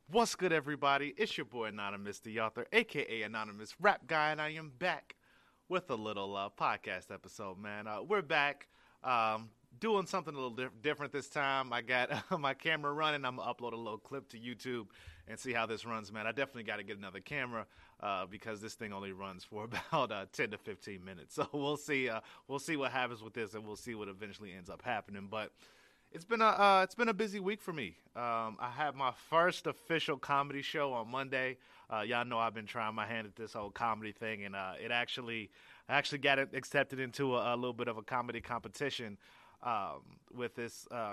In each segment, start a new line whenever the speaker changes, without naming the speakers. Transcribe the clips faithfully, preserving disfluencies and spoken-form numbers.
What's good, everybody? It's your boy Anonymous, the author, aka Anonymous Rap Guy, and I am back with a little uh, podcast episode, man. Uh, we're back um, doing something a little diff- different this time. I got uh, my camera running. I'm gonna upload a little clip to YouTube and see how this runs, man. I definitely got to get another camera uh, because this thing only runs for about uh, ten to fifteen minutes. So we'll see. Uh, we'll see what happens with this, and we'll see what eventually ends up happening. But It's been a uh, it's been a busy week for me. Um, I had my first official comedy show on Monday. Uh, y'all know I've been trying my hand at this whole comedy thing, and uh, it actually I actually got it accepted into a, a little bit of a comedy competition um, with this uh,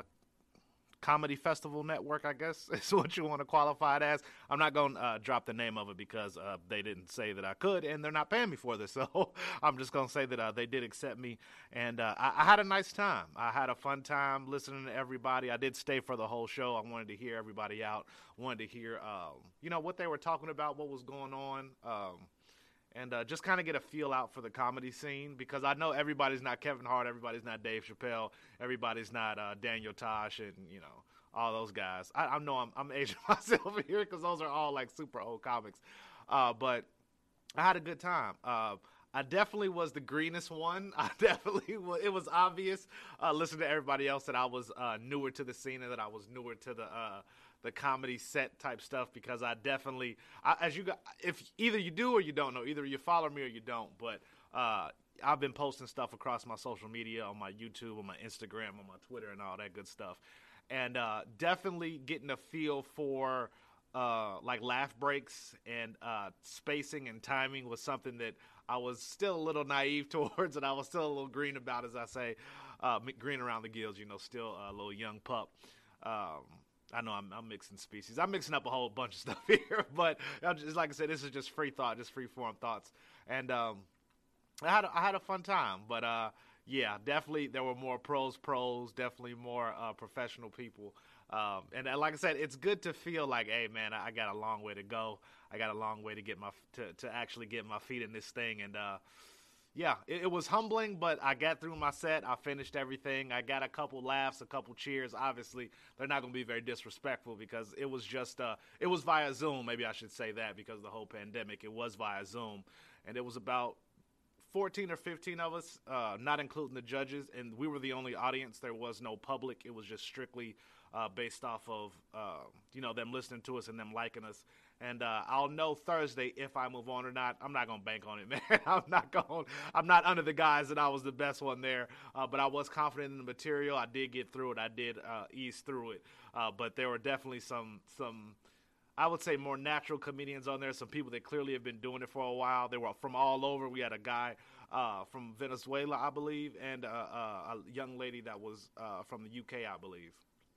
comedy festival network, I guess is what you want to qualify it as. I'm not going to uh, drop the name of it because uh, they didn't say that I could, and they're not paying me for this. So I'm just going to say that uh, they did accept me, and uh, I, I had a nice time. I had a fun time listening to everybody. I did stay for the whole show. I wanted to hear everybody out. Wanted to hear, um, you know, what they were talking about, what was going on. Um, and uh, just kind of get a feel out for the comedy scene, because I know everybody's not Kevin Hart, everybody's not Dave Chappelle, everybody's not uh, Daniel Tosh, and, you know, all those guys. I, I know I'm, I'm aging myself here because those are all, like, super old comics. Uh, but I had a good time. Uh, I definitely was the greenest one. I definitely was. It was obvious, uh, listening to everybody else, that I was uh, newer to the scene and that I was newer to the uh, the comedy set type stuff, because I definitely, I, as you got, if either you do or you don't know, either you follow me or you don't, but uh, I've been posting stuff across my social media, on my YouTube, on my Instagram, on my Twitter, and all that good stuff, and uh, definitely getting a feel for uh, like laugh breaks and uh, spacing and timing was something that I was still a little naive towards, and I was still a little green about, as I say, uh, green around the gills, you know, still a little young pup. Um, I know I'm, I'm mixing species. I'm mixing up a whole bunch of stuff here, but just, like I said, this is just free thought, just free form thoughts. And um, I had a, I had a fun time, but uh, yeah, definitely there were more pros, pros, definitely more uh, professional people. Um, and uh, like I said, it's good to feel like, hey, man, I, I got a long way to go. I got a long way to get my to, to actually get my feet in this thing, and uh, yeah, it, it was humbling, but I got through my set. I finished everything. I got a couple laughs, a couple cheers. Obviously, they're not going to be very disrespectful because it was just, uh, it was via Zoom. Maybe I should say that, because of the whole pandemic. It was via Zoom, and it was about fourteen or fifteen of us, uh, not including the judges, and we were the only audience. There was no public. It was just strictly uh, based off of, uh, you know, them listening to us and them liking us. And uh, I'll know Thursday if I move on or not. I'm not gonna bank on it, man. I'm not going. I'm not under the guise that I was the best one there. Uh, but I was confident in the material. I did get through it. I did uh, ease through it. Uh, but there were definitely some some. I would say more natural comedians on there. Some people that clearly have been doing it for a while. They were from all over. We had a guy uh, from Venezuela, I believe, and uh, uh, a young lady that was uh, from the U K, I believe.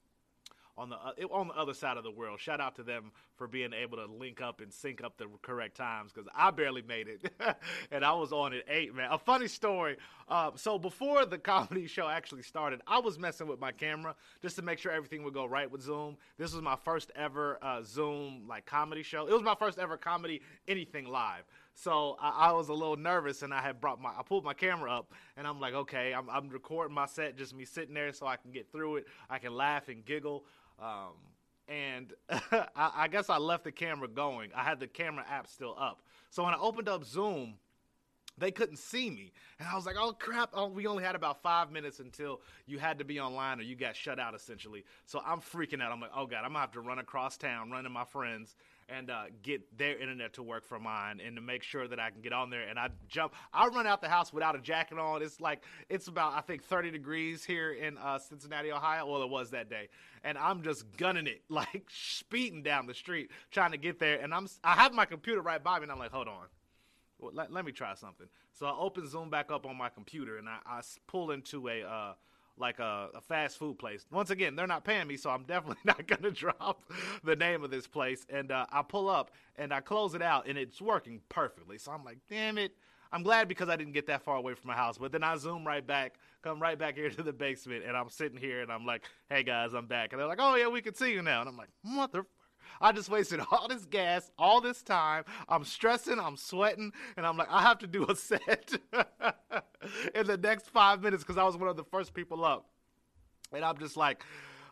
On the uh, on the other side of the world. Shout out to them for being able to link up and sync up the correct times, because I barely made it, and I was on at eight, man. A funny story. Uh, so before the comedy show actually started, I was messing with my camera just to make sure everything would go right with Zoom. This was my first ever uh, Zoom like comedy show. It was my first ever comedy anything live. So I, I was a little nervous, and I had brought my, I pulled my camera up, and I'm like, okay, I'm, I'm recording my set, just me sitting there so I can get through it. I can laugh and giggle. Um, and I, I guess I left the camera going. I had the camera app still up. So when I opened up Zoom, they couldn't see me. And I was like, oh, crap. Oh, we only had about five minutes until you had to be online or you got shut out, essentially. So I'm freaking out. I'm like, oh, God, I'm going to have to run across town, run to my friends, and uh, get their internet to work for mine, and to make sure that I can get on there. And I jump. I run out the house without a jacket on. It's like, it's about, I think, thirty degrees here in uh, Cincinnati, Ohio. Well, it was that day. And I'm just gunning it, like speeding down the street, trying to get there. And I'm, I have my computer right by me, and I'm like, hold on. Well, let, let me try something. So I open Zoom back up on my computer, and I, I pull into a uh, like a, a fast food place. Once again, they're not paying me, so I'm definitely not going to drop the name of this place. And uh, I pull up, and I close it out, and it's working perfectly. So I'm like, damn it. I'm glad, because I didn't get that far away from my house. But then I zoom right back, come right back here to the basement, and I'm sitting here, and I'm like, hey, guys, I'm back. And they're like, oh, yeah, we can see you now. And I'm like, mother... I just wasted all this gas, all this time. I'm stressing, I'm sweating, and I'm like, I have to do a set in the next five minutes because I was one of the first people up. And I'm just like,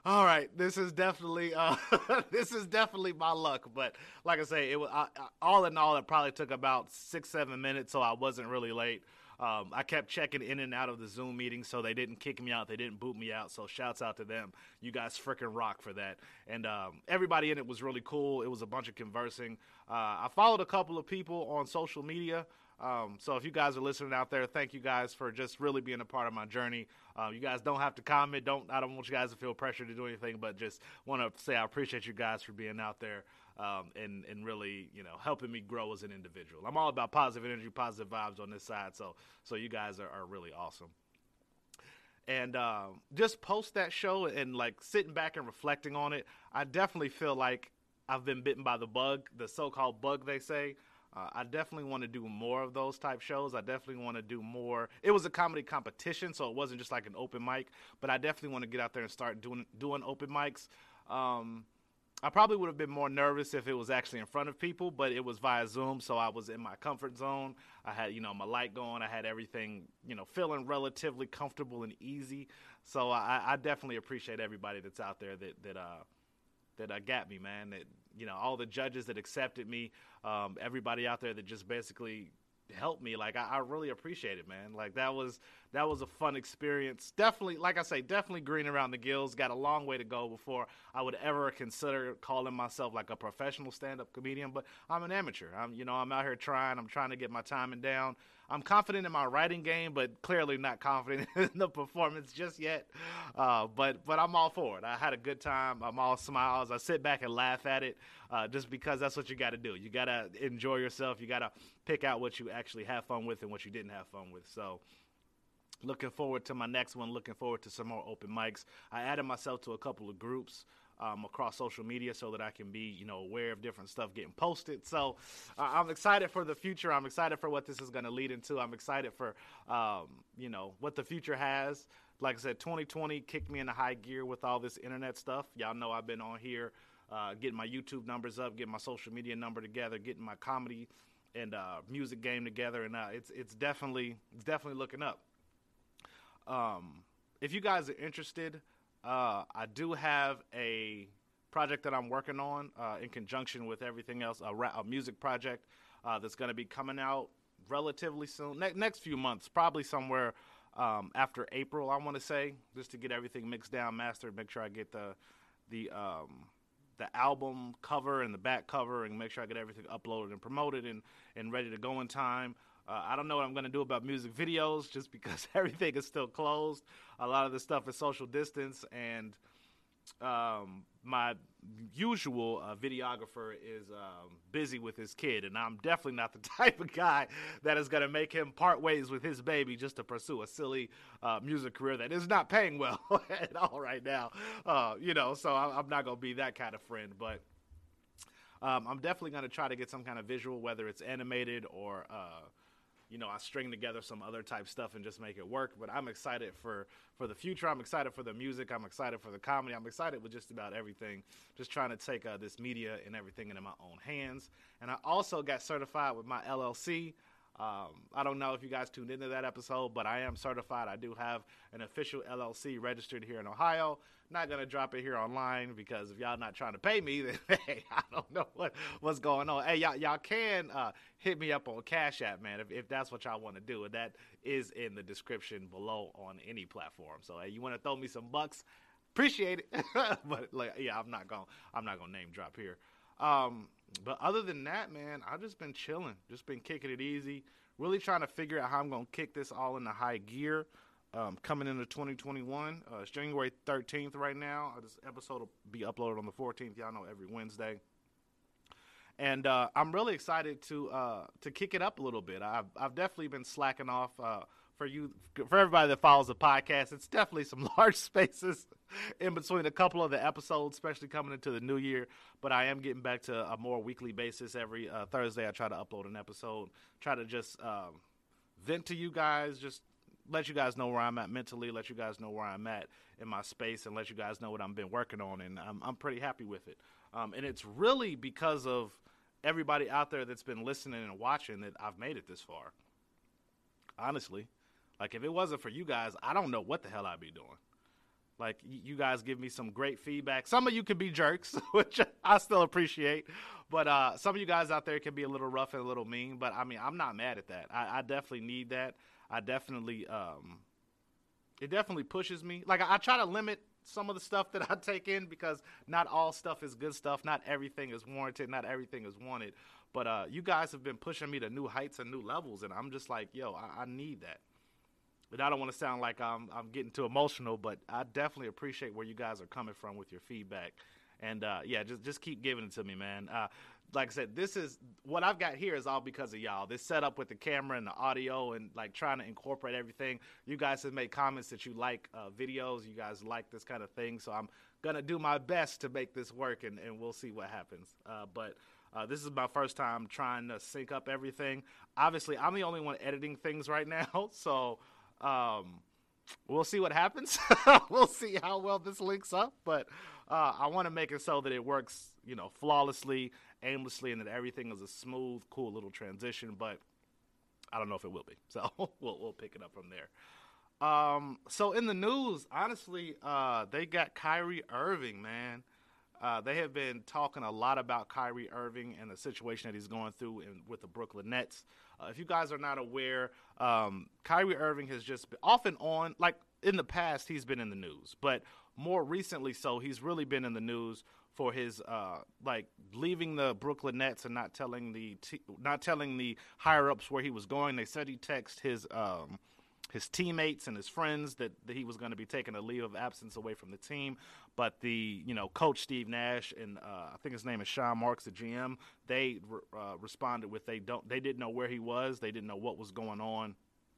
All right, this is definitely uh, this is definitely my luck. But like I say, it was I, I, all in all, it probably took about six seven minutes, so I wasn't really late. Um, I kept checking in and out of the Zoom meeting, so they didn't kick me out, they didn't boot me out. So shouts out to them. You guys freaking rock for that. And um, everybody in it was really cool. It was a bunch of conversing. Uh, I followed a couple of people on social media. Um, so if you guys are listening out there, thank you guys for just really being a part of my journey. Uh, you guys don't have to comment. Don't I don't want you guys to feel pressure to do anything, but just want to say I appreciate you guys for being out there um, and and really you know helping me grow as an individual. I'm all about positive energy, positive vibes on this side. So so you guys are, are really awesome. And um, just post that show and like sitting back and reflecting on it. I definitely feel like I've been bitten by the bug, the so-called bug they say. Uh, I definitely want to do more of those type shows. I definitely want to do more. It was a comedy competition, so it wasn't just like an open mic. But I definitely want to get out there and start doing doing open mics. Um, I probably would have been more nervous if it was actually in front of people, but it was via Zoom, so I was in my comfort zone. I had, you know, my light going. I had everything, you know, feeling relatively comfortable and easy. So I, I definitely appreciate everybody that's out there that that uh, that uh, got me, man. That, you know, all the judges that accepted me, um, everybody out there that just basically helped me. Like, I, I really appreciate it, man. Like, that was that was a fun experience. Definitely, like I say, definitely green around the gills. Got a long way to go before I would ever consider calling myself like a professional stand-up comedian. But I'm an amateur. I'm, you know, I'm out here trying. I'm trying to get my timing down. I'm confident in my writing game, but clearly not confident in the performance just yet. Uh, but but I'm all for it. I had a good time. I'm all smiles. I sit back and laugh at it uh, just because that's what you got to do. You got to enjoy yourself. You got to pick out what you actually have fun with and what you didn't have fun with. So looking forward to my next one. Looking forward to some more open mics. I added myself to a couple of groups Um, across social media so that I can be, you know, aware of different stuff getting posted. So uh, I'm excited for the future. I'm excited for what this is going to lead into. I'm excited for, um, you know, what the future has. Like I said, twenty twenty kicked me into high gear with all this internet stuff. Y'all know I've been on here uh, getting my YouTube numbers up, getting my social media number together, getting my comedy and uh, music game together, and uh, it's it's definitely it's definitely looking up. Um, if you guys are interested, Uh, I do have a project that I'm working on uh, in conjunction with everything else, a, rap, a music project uh, that's going to be coming out relatively soon, ne- next few months, probably somewhere um, after April, I want to say, just to get everything mixed down, mastered, make sure I get the the um, the album cover and the back cover and make sure I get everything uploaded and promoted and, and ready to go in time. Uh, I don't know what I'm going to do about music videos just because everything is still closed. A lot of the stuff is social distance, and um, my usual uh, videographer is um, busy with his kid, and I'm definitely not the type of guy that is going to make him part ways with his baby just to pursue a silly uh, music career that is not paying well at all right now. Uh, you know, so I'm not going to be that kind of friend, but um, I'm definitely going to try to get some kind of visual, whether it's animated or uh, you know, I string together some other type stuff and just make it work. But I'm excited for, for the future. I'm excited for the music. I'm excited for the comedy. I'm excited with just about everything. Just trying to take uh, this media and everything into my own hands. And I also got certified with my L L C. Um, I don't know if you guys tuned into that episode, but I am certified. I do have an official L L C registered here in Ohio. Not going to drop it here online because if y'all not trying to pay me, then, hey, I don't know what, what's going on. Hey, y'all, y'all can uh, hit me up on Cash App, man, if, if that's what y'all want to do. And that is in the description below on any platform. So, hey, you want to throw me some bucks? Appreciate it. But, like, yeah, I'm not going I'm not going to name drop here. Um, but other than that, man, I've just been chilling. Just been kicking it easy. Really trying to figure out how I'm going to kick this all into high gear. Um, coming into twenty twenty-one, uh, it's January thirteenth right now. Uh, this episode will be uploaded on the fourteenth. Y'all know every Wednesday. And uh, I'm really excited to uh, to kick it up a little bit. I've I've definitely been slacking off uh, for you for everybody that follows the podcast. It's definitely some large spaces in between a couple of the episodes, especially coming into the new year. But I am getting back to a more weekly basis. Every uh, Thursday, I try to upload an episode. Try to just um, vent to you guys, just let you guys know where I'm at mentally, let you guys know where I'm at in my space, and let you guys know what I've been working on, and I'm, I'm pretty happy with it. Um, and it's really because of everybody out there that's been listening and watching that I've made it this far. Honestly. Like, if it wasn't for you guys, I don't know what the hell I'd be doing. Like, you guys give me some great feedback. Some of you can be jerks, which I still appreciate. But uh, some of you guys out there can be a little rough and a little mean. But, I mean, I'm not mad at that. I, I definitely need that. I definitely um, – it definitely pushes me. Like, I, I try to limit some of the stuff that I take in because not all stuff is good stuff. Not everything is warranted. Not everything is wanted. But uh, you guys have been pushing me to new heights and new levels, and I'm just like, yo, I, I need that. But I don't want to sound like I'm I'm getting too emotional, but I definitely appreciate where you guys are coming from with your feedback. And, uh, yeah, just just keep giving it to me, man. Uh, like I said, this is – what I've got here is all because of y'all. This setup with the camera and the audio and, like, trying to incorporate everything. You guys have made comments that you like uh, videos. You guys like this kind of thing. So I'm going to do my best to make this work, and, and we'll see what happens. Uh, but uh, this is my first time trying to sync up everything. Obviously, I'm the only one editing things right now, so – Um, we'll see what happens. We'll see how well this links up, but uh, I want to make it so that it works, you know, flawlessly, aimlessly, and that everything is a smooth, cool little transition. But I don't know if it will be, so we'll we'll pick it up from there. Um, so in the news, honestly, uh, they got Kyrie Irving, man. Uh, they have been talking a lot about Kyrie Irving and the situation that he's going through in, with the Brooklyn Nets. Uh, if you guys are not aware, um, Kyrie Irving has just been off and on, like in the past, he's been in the news, but more recently so, he's really been in the news for his uh, like leaving the Brooklyn Nets and not telling the t- not telling the higher ups where he was going. They said he texted his um, his teammates and his friends that, that he was going to be taking a leave of absence away from the team. But the, you know, coach Steve Nash and uh, I think his name is Sean Marks, the G M, they uh, responded with they don't they didn't know where he was. They didn't know what was going on.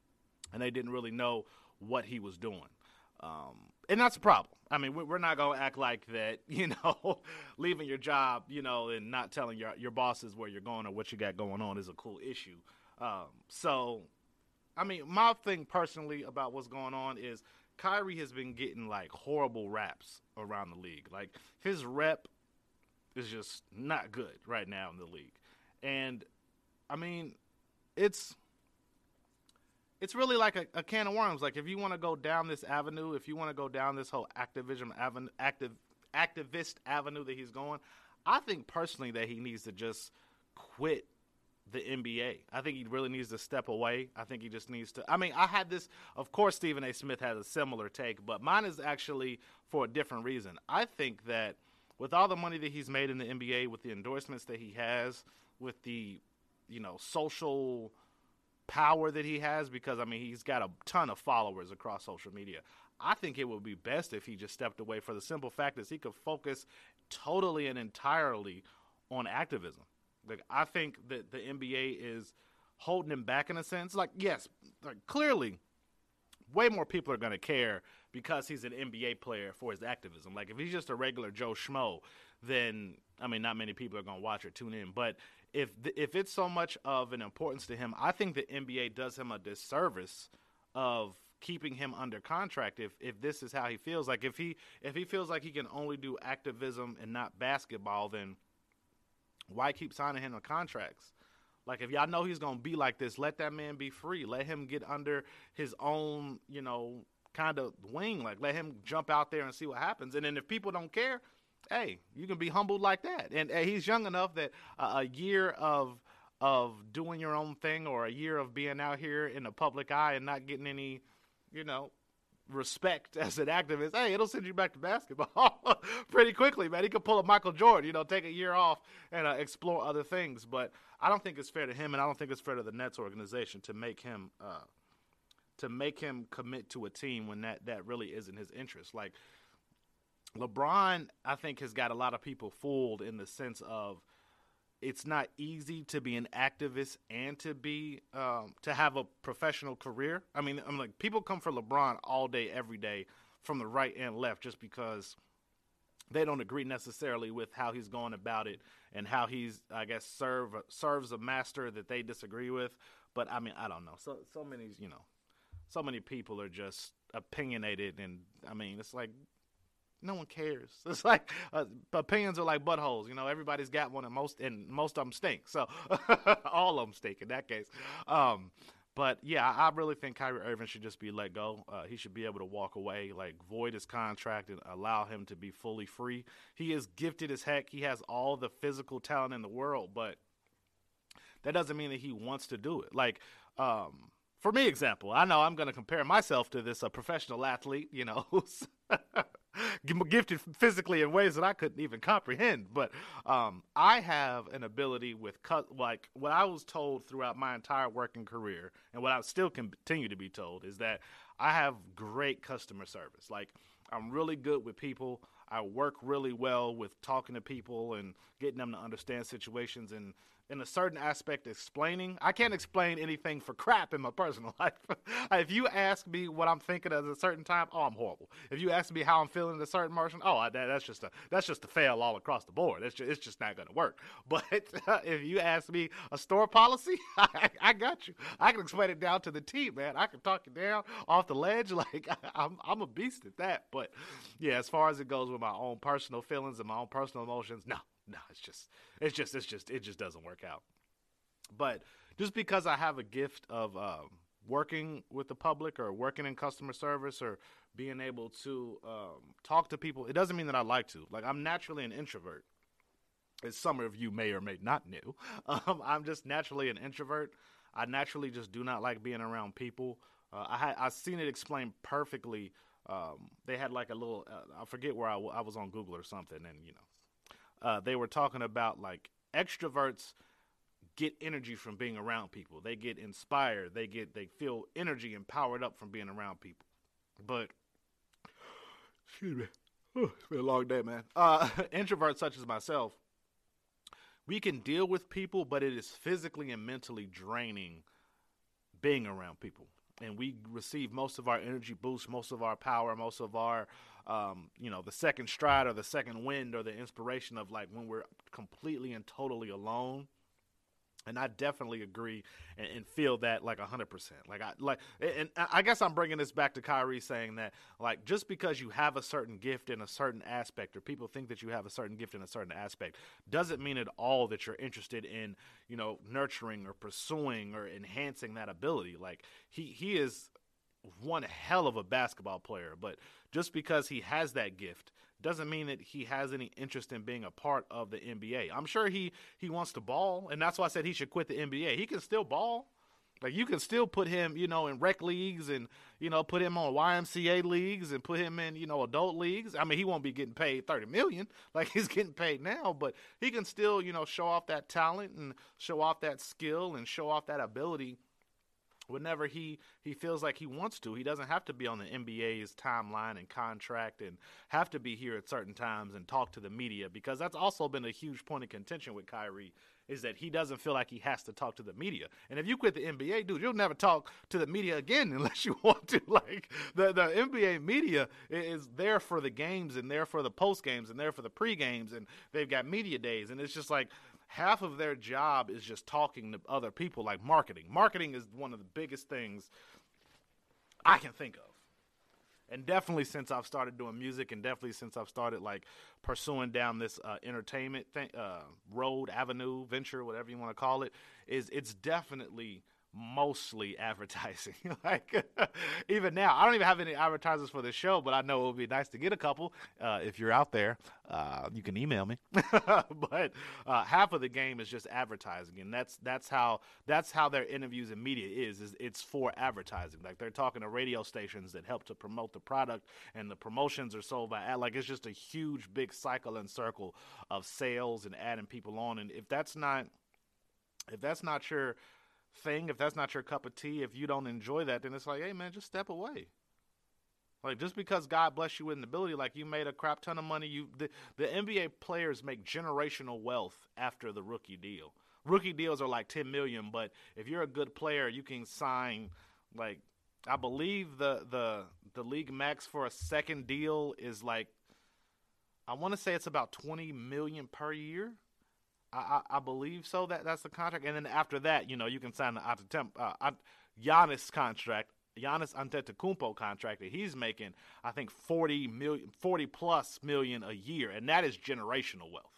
And they didn't really know what he was doing. Um, and that's a problem. I mean, we're not going to act like that, you know, leaving your job, you know, and not telling your, your bosses where you're going or what you got going on is a cool issue. Um, so, I mean, my thing personally about what's going on is Kyrie has been getting, like, horrible raps around the league. Like, his rep is just not good right now in the league. And, I mean, it's it's really like a, a can of worms. Like, if you want to go down this avenue, if you want to go down this whole activism avenue, active, activist avenue that he's going, I think personally that he needs to just quit the N B A. I think he really needs to step away. I think he just needs to – I mean, I had this – of course, Stephen A. Smith has a similar take, but mine is actually for a different reason. I think that with all the money that he's made in the N B A, with the endorsements that he has, with the, you know, social power that he has, because, I mean, he's got a ton of followers across social media, I think it would be best if he just stepped away for the simple fact that he could focus totally and entirely on activism. Like, I think that the N B A is holding him back in a sense. Like, yes, like, clearly, way more people are going to care because he's an N B A player for his activism. Like, if he's just a regular Joe Schmo, then, I mean, not many people are going to watch or tune in. But if the, if it's so much of an importance to him, I think the N B A does him a disservice of keeping him under contract if, if this is how he feels. Like, if he if he feels like he can only do activism and not basketball, then why keep signing him to contracts? Like, if y'all know he's going to be like this, let that man be free. Let him get under his own, you know, kind of wing. Like, let him jump out there and see what happens. And then if people don't care, hey, you can be humbled like that. And, and he's young enough that uh, a year of of doing your own thing, or a year of being out here in the public eye and not getting any, you know, respect as an activist, hey, it'll send you back to basketball pretty quickly, man. He could pull a Michael Jordan, you know, take a year off and uh, explore other things. But I don't think it's fair to him, and I don't think it's fair to the Nets organization to make him uh, to make him commit to a team when that, that really isn't his interest. Like, LeBron, I think, has got a lot of people fooled in the sense of it's not easy to be an activist and to be um, to have a professional career. I mean, I'm like, people come for LeBron all day, every day, from the right and left, just because they don't agree necessarily with how he's going about it and how he's, I guess, serve serves a master that they disagree with. But I mean, I don't know. So so many, you know, so many people are just opinionated, and I mean, it's like, no one cares. It's like uh, opinions are like buttholes. You know, everybody's got one, and most and most of them stink. So all of them stink in that case. Um, But yeah, I I really think Kyrie Irving should just be let go. Uh, he should be able to walk away, like void his contract and allow him to be fully free. He is gifted as heck. He has all the physical talent in the world, but that doesn't mean that he wants to do it. Like, um, for me, example, I know I'm going to compare myself to this uh, professional athlete, you know, who's gifted physically in ways that I couldn't even comprehend. But um, I have an ability with, cu- like, what I was told throughout my entire working career, and what I still continue to be told, is that I have great customer service. Like, I'm really good with people. I work really well with talking to people and getting them to understand situations, and in a certain aspect, explaining. I can't explain anything for crap in my personal life. If you ask me what I'm thinking at a certain time, oh, I'm horrible. If you ask me how I'm feeling at a certain motion, oh, that, that's just a that's just a fail all across the board. It's just, it's just not going to work. But if you ask me a store policy, I, I got you. I can explain it down to the T, man. I can talk you down off the ledge. Like, I, I'm, I'm a beast at that. But yeah, as far as it goes with my own personal feelings and my own personal emotions, no. No, it's just, it's just, it's just, it just doesn't work out. But just because I have a gift of um, working with the public or working in customer service or being able to um, talk to people, it doesn't mean that I like to. Like, I'm naturally an introvert, as some of you may or may not know. Um, I'm just naturally an introvert. I naturally just do not like being around people. Uh, I had I seen it explained perfectly. Um, they had like a little, uh, I forget where I, w- I was on Google or something, and you know. Uh, they were talking about like extroverts get energy from being around people. They get inspired. They get they feel energy and powered up from being around people. But excuse me, oh, it's been a long day, man. Uh, introverts such as myself, we can deal with people, but it is physically and mentally draining being around people. And we receive most of our energy boost, most of our power, most of our, um, you know, the second stride or the second wind or the inspiration of like when we're completely and totally alone. And I definitely agree and, and feel that like a hundred percent. Like I like, and I guess I'm bringing this back to Kyrie saying that like just because you have a certain gift in a certain aspect, or people think that you have a certain gift in a certain aspect, doesn't mean at all that you're interested in, you know, nurturing or pursuing or enhancing that ability. Like he he is one hell of a basketball player, but just because he has that gift doesn't mean that he has any interest in being a part of the N B A. I'm sure he, he wants to ball, and that's why I said he should quit the N B A. He can still ball. Like, you can still put him, you know, in rec leagues and, you know, put him on Y M C A leagues and put him in, you know, adult leagues. I mean, he won't be getting paid thirty million dollars like he's getting paid now, but he can still, you know, show off that talent and show off that skill and show off that ability whenever he, he feels like he wants to. He doesn't have to be on the N B A's timeline and contract and have to be here at certain times and talk to the media, because that's also been a huge point of contention with Kyrie, is that he doesn't feel like he has to talk to the media. And if you quit the N B A, dude, you'll never talk to the media again unless you want to. Like, the, the N B A media is there for the games and there for the post games and there for the pre games, and they've got media days, and it's just like, half of their job is just talking to other people, like marketing. Marketing is one of the biggest things I can think of. And definitely since I've started doing music, and definitely since I've started like pursuing down this uh, entertainment thing, uh, road, avenue, venture, whatever you want to call it, is it's definitely mostly advertising. Like, even now, I don't even have any advertisers for this show, but I know it would be nice to get a couple. Uh, if you're out there, uh, you can email me. But uh, half of the game is just advertising, and that's that's how that's how their interviews and media is. Is it's for advertising. Like, they're talking to radio stations that help to promote the product, and the promotions are sold by ad. Like, it's just a huge, big cycle and circle of sales and adding people on. And if that's not if that's not your thing, if that's not your cup of tea, if you don't enjoy that, then it's like, hey man, just step away. Like, just because God bless you with an ability, like you made a crap ton of money, you the, the N B A players make generational wealth after the rookie deal. Rookie deals are like ten million, but if you're a good player, you can sign, like, I believe the the the league max for a second deal is like, I want to say it's about twenty million per year. I, I, I believe so. That that's the contract, and then after that, you know, you can sign the uh, Giannis contract, Giannis Antetokounmpo contract that he's making. I think forty million, forty plus million a year, and that is generational wealth.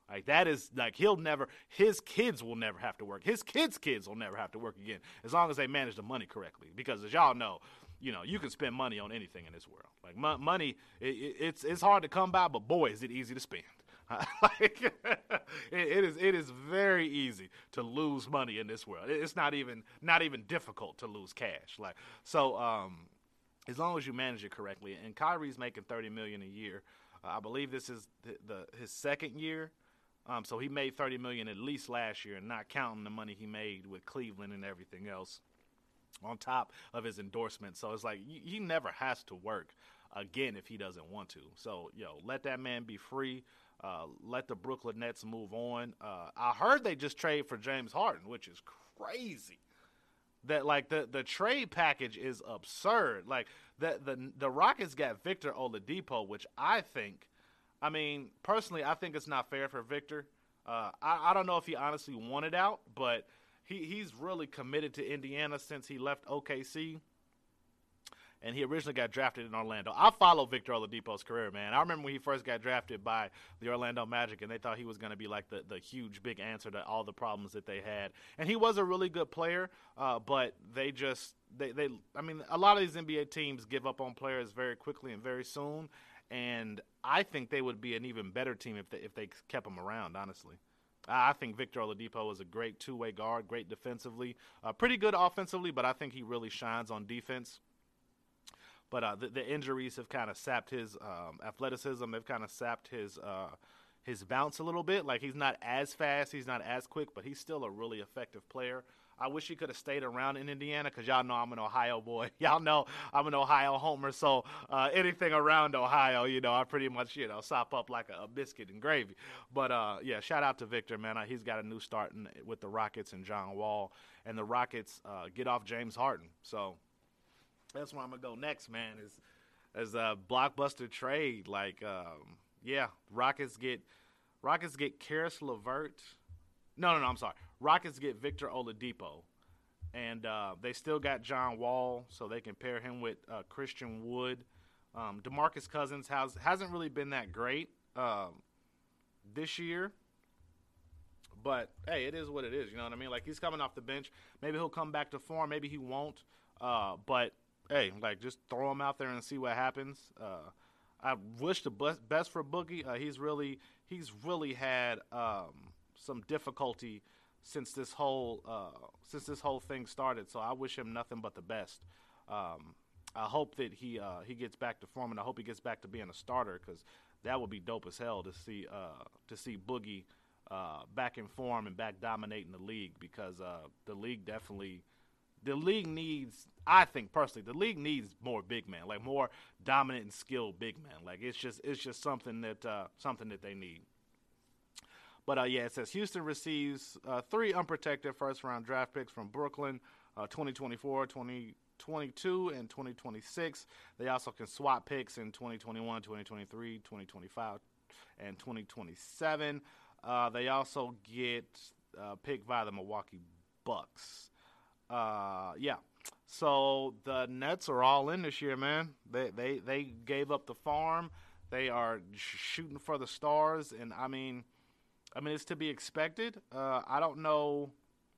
Like that is like he'll never, his kids will never have to work. His kids' kids will never have to work again as long as they manage the money correctly. Because as y'all know, you know you can spend money on anything in this world. Like mo- money, it, it, it's it's hard to come by, but boy, is it easy to spend. like it, it is it is very easy to lose money in this world. It's not even not even difficult to lose cash. Like so, um, as long as you manage it correctly. And Kyrie's making thirty million dollars a year. Uh, I believe this is the, the his second year. Um, so he made thirty million dollars at least last year, not counting the money he made with Cleveland and everything else on top of his endorsement. So it's like he never has to work again if he doesn't want to. So, yo, let that man be free. Uh, let the Brooklyn Nets move on. Uh, I heard they just trade for James Harden, which is crazy. That like the, the trade package is absurd. Like the, the the Rockets got Victor Oladipo, which I think – I mean, personally, I think it's not fair for Victor. Uh, I, I don't know if he honestly wanted out, but he, he's really committed to Indiana since he left O K C. And he originally got drafted in Orlando. I follow Victor Oladipo's career, man. I remember when he first got drafted by the Orlando Magic, and they thought he was going to be like the, the huge, big answer to all the problems that they had. And he was a really good player, uh, but they just they, – they, I mean, a lot of these N B A teams give up on players very quickly and very soon. And I think they would be an even better team if they, if they kept him around, honestly. I think Victor Oladipo is a great two-way guard, great defensively, uh, pretty good offensively, but I think he really shines on defense. But uh, the, the injuries have kind of sapped his um, athleticism. They've kind of sapped his uh, his bounce a little bit. Like he's not as fast, he's not as quick, but he's still a really effective player. I wish he could have stayed around in Indiana because y'all know I'm an Ohio boy. Y'all know I'm an Ohio homer, so uh, anything around Ohio, you know, I pretty much, you know, sop up like a, a biscuit and gravy. But, uh, yeah, shout out to Victor, man. Uh, he's got a new start in, with the Rockets and John Wall. And the Rockets uh, get off James Harden. So that's where I'm going to go next, man, is as a blockbuster trade. Like, um, yeah, Rockets get Rockets get Karis LeVert. No, no, no, I'm sorry. Rockets get Victor Oladipo, and uh, they still got John Wall, so they can pair him with uh, Christian Wood. Um, DeMarcus Cousins has, hasn't really been that great um, this year, but, hey, it is what it is, you know what I mean? Like, he's coming off the bench. Maybe he'll come back to form. Maybe he won't, uh, but, hey, like, just throw him out there and see what happens. Uh, I wish the best for Boogie. Uh, he's really he's really had um, some difficulty since this whole uh, since this whole thing started. So I wish him nothing but the best. Um, I hope that he uh, he gets back to form, and I hope he gets back to being a starter because that would be dope as hell to see uh, to see Boogie uh, back in form and back dominating the league because uh, the league definitely the league needs. I think personally, the league needs more big men, like more dominant and skilled big men. Like it's just it's just something that uh, something that they need. But, uh, yeah, it says Houston receives uh, three unprotected first-round draft picks from Brooklyn, uh, twenty twenty-four, twenty twenty-two, and twenty twenty-six. They also can swap picks in twenty twenty-one, twenty twenty-three, twenty twenty-five, and twenty twenty-seven. Uh, they also get uh, picked by the Milwaukee Bucks. Uh, yeah. So the Nets are all in this year, man. They they they gave up the farm. They are shooting for the stars, and I mean, I mean it's to be expected. Uh, I don't know.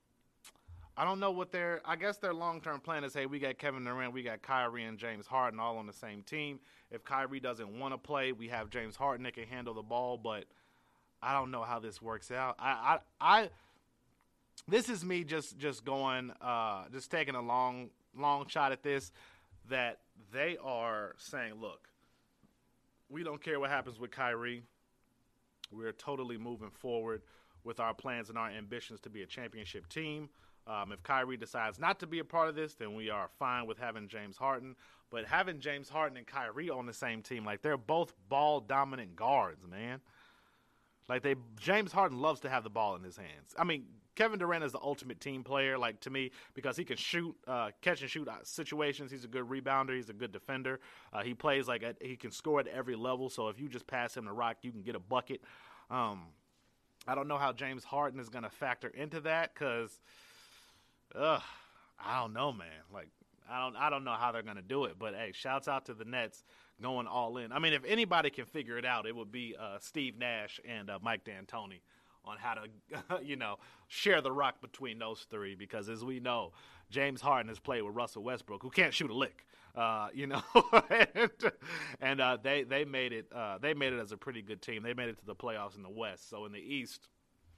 I don't know what their. I guess their long-term plan is. Hey, we got Kevin Durant, we got Kyrie and James Harden all on the same team. If Kyrie doesn't want to play, we have James Harden that can handle the ball. But I don't know how this works out. I I. I This is me just, just going, uh, just taking a long, long shot at this, that they are saying, look, we don't care what happens with Kyrie. We're totally moving forward with our plans and our ambitions to be a championship team. Um, if Kyrie decides not to be a part of this, then we are fine with having James Harden. But having James Harden and Kyrie on the same team, like they're both ball-dominant guards, man. Like they, James Harden loves to have the ball in his hands. I mean, Kevin Durant is the ultimate team player, like to me, because he can shoot, uh, catch and shoot situations. He's a good rebounder. He's a good defender. Uh, he plays like at, he can score at every level. So if you just pass him the rock, you can get a bucket. Um, I don't know how James Harden is going to factor into that because, ugh, I don't know, man. Like I don't, I don't know how they're going to do it. But hey, shouts out to the Nets going all in. I mean, if anybody can figure it out, it would be uh, Steve Nash and uh, Mike D'Antoni on how to, you know, share the rock between those three. Because as we know, James Harden has played with Russell Westbrook, who can't shoot a lick. Uh, you know, and, and uh, they they made it. Uh, they made it as a pretty good team. They made it to the playoffs in the West. So in the East,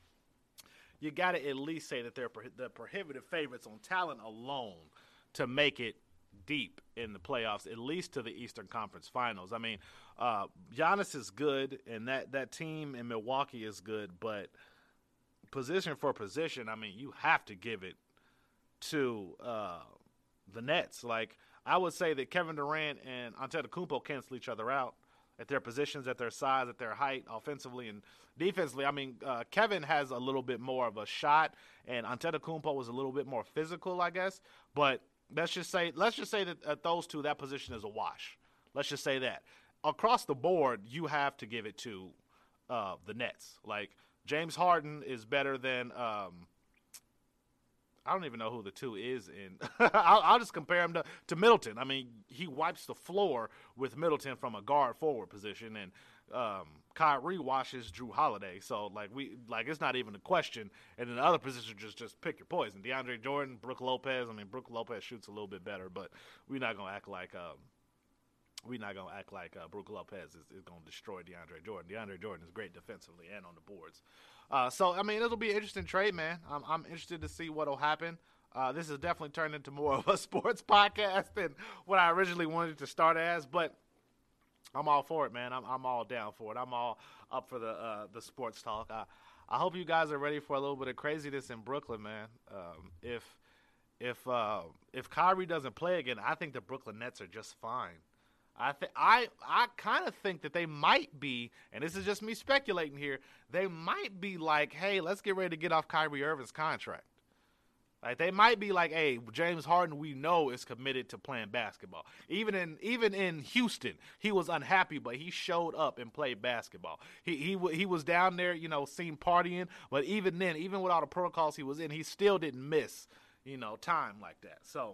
you got to at least say that they're pro- the prohibitive favorites on talent alone to make it deep in the playoffs, at least to the Eastern Conference Finals. I mean, uh, Giannis is good, and that, that team in Milwaukee is good, but position for position, I mean, you have to give it to uh, the Nets. Like, I would say that Kevin Durant and Antetokounmpo cancel each other out at their positions, at their size, at their height, offensively and defensively. I mean, uh, Kevin has a little bit more of a shot, and Antetokounmpo was a little bit more physical, I guess. But let's just say, let's just say that at those two, that position is a wash. Let's just say that across the board, you have to give it to uh, the Nets. Like, James Harden is better than. Um, I don't even know who the two is in. I'll, I'll just compare him to, to Middleton. I mean, he wipes the floor with Middleton from a guard forward position, and um, Kyrie washes Drew Holiday. So, like, we like it's not even a question. And in the other position, just just pick your poison. DeAndre Jordan, Brook Lopez. I mean, Brook Lopez shoots a little bit better, but we're not gonna act like um, we're not gonna act like uh, Brook Lopez is, is gonna destroy DeAndre Jordan. DeAndre Jordan is great defensively and on the boards. Uh, so, I mean, it'll be an interesting trade, man. I'm, I'm interested to see what will happen. Uh, this has definitely turned into more of a sports podcast than what I originally wanted to start as, but I'm all for it, man. I'm, I'm all down for it. I'm all up for the uh, the sports talk. I, I hope you guys are ready for a little bit of craziness in Brooklyn, man. Um, if if uh, if Kyrie doesn't play again, I think the Brooklyn Nets are just fine. I th- I I kind of think that they might be, and this is just me speculating here, they might be like, hey, let's get ready to get off Kyrie Irving's contract. Like, they might be like, hey, James Harden, we know, is committed to playing basketball. Even in even in Houston, he was unhappy, but he showed up and played basketball. He he he was down there, you know, seen partying, but even then, even with all the protocols he was in, he still didn't miss, you know, time like that. So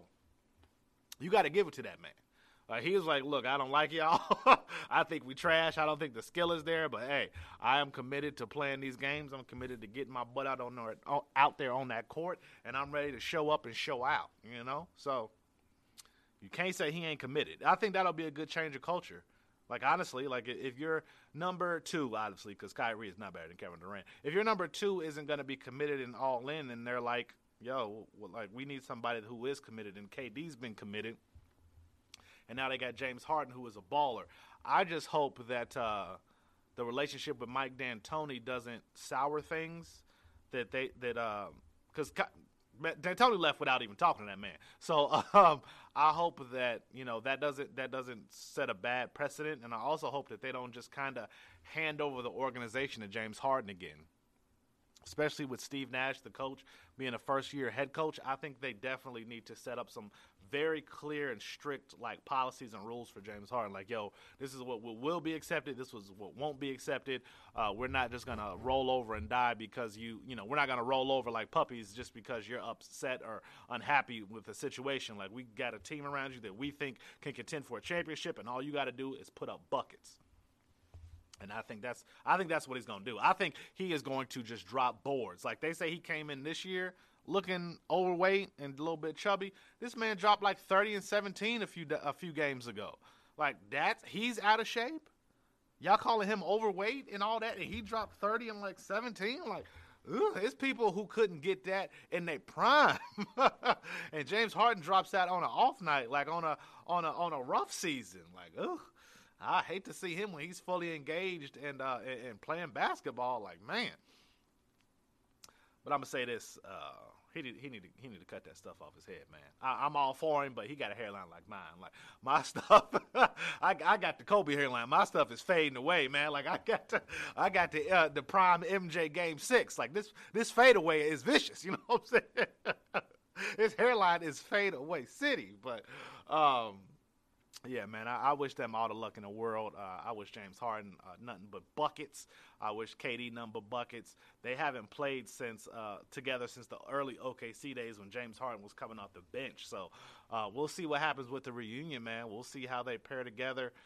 you got to give it to that man. Uh, he was like, look, I don't like y'all. I think we trash. I don't think the skill is there. But, hey, I am committed to playing these games. I'm committed to getting my butt out on there, out there on that court, and I'm ready to show up and show out, you know? So you can't say he ain't committed. I think that'll be a good change of culture. Like, honestly, like, if you're number two, obviously, because Kyrie is not better than Kevin Durant. If your number two isn't going to be committed and all in, and they're like, yo, well, like, we need somebody who is committed, and K D's been committed. And now they got James Harden, who is a baller. I just hope that uh, the relationship with Mike D'Antoni doesn't sour things. That they that because uh, D'Antoni left without even talking to that man. So um, I hope that you know that doesn't that doesn't set a bad precedent. And I also hope that they don't just kind of hand over the organization to James Harden again. Especially with Steve Nash, the coach, being a first-year head coach, I think they definitely need to set up some very clear and strict like policies and rules for James Harden. Like, yo, this is what will be accepted. This was what won't be accepted. Uh, we're not just gonna roll over and die because you, you know, we're not gonna roll over like puppies just because you're upset or unhappy with the situation. Like, we got a team around you that we think can contend for a championship, and all you got to do is put up buckets. And I think that's I think that's what he's going to do. I think he is going to just drop boards. Like, they say he came in this year looking overweight and a little bit chubby. This man dropped like thirty and seventeen a few a few games ago. Like, that's he's out of shape. Y'all calling him overweight and all that, and he dropped thirty and like seventeen? Like, ugh, it's people who couldn't get that in their prime. And James Harden drops that on an off night, like on a on a on a rough season. Like, ugh. I hate to see him when he's fully engaged and uh, and playing basketball. Like, man. But I'm gonna say this: uh, he need he need to, he need to cut that stuff off his head, man. I, I'm all for him, but he got a hairline like mine. Like, my stuff, I, I got the Kobe hairline. My stuff is fading away, man. Like, I got the, I got the uh, the prime M J Game Six. Like, this this fadeaway is vicious. You know what I'm saying? His hairline is fade away city, but. Um, Yeah, man, I, I wish them all the luck in the world. Uh, I wish James Harden uh, nothing but buckets. I wish K D nothing but buckets. They haven't played since uh, together since the early O K C days when James Harden was coming off the bench. So uh, we'll see what happens with the reunion, man. We'll see how they pair together.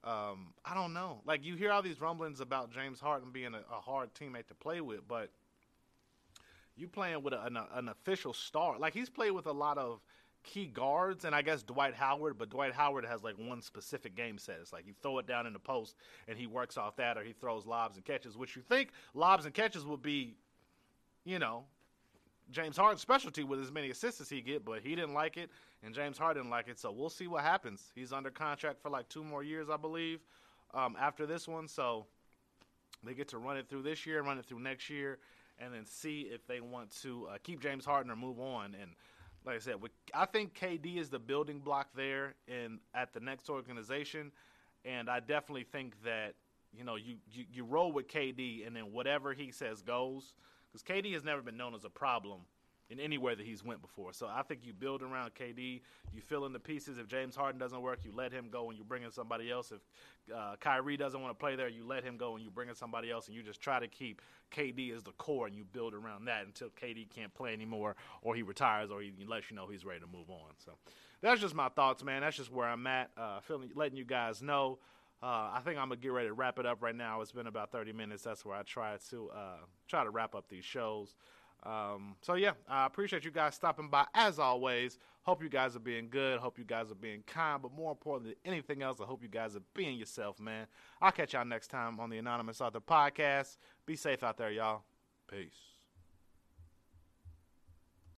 Um, I don't know. Like, you hear all these rumblings about James Harden being a, a hard teammate to play with, but you playing with a, an, an official star. Like, he's played with a lot of key guards, and I guess Dwight Howard, but Dwight Howard has, like, one specific game set. It's like you throw it down in the post, and he works off that, or he throws lobs and catches, which you think lobs and catches would be, you know, James Harden's specialty with as many assists as he get, but he didn't like it, and James Harden didn't like it, so we'll see what happens. He's under contract for, like, two more years, I believe, um, after this one, so they get to run it through this year, run it through next year, and then see if they want to uh, keep James Harden or move on. And like I said, we, I think K D is the building block there in at the next organization, and I definitely think that, you know, you, you, you roll with K D, and then whatever he says goes, because K D has never been known as a problem in anywhere that he's went before. So I think you build around K D, you fill in the pieces. If James Harden doesn't work, you let him go and you bring in somebody else. If uh, Kyrie doesn't want to play there, you let him go and you bring in somebody else, and you just try to keep K D as the core, and you build around that until K D can't play anymore, or he retires, or he lets you know he's ready to move on. So that's just my thoughts, man. That's just where I'm at, uh, feeling, letting you guys know. Uh, I think I'm going to get ready to wrap it up right now. It's been about thirty minutes. That's where I try to uh, try to wrap up these shows. Um, so, yeah, I appreciate you guys stopping by, as always. Hope you guys are being good. Hope you guys are being kind. But more importantly than anything else, I hope you guys are being yourself, man. I'll catch y'all next time on the Anonymous Author Podcast. Be safe out there, y'all. Peace.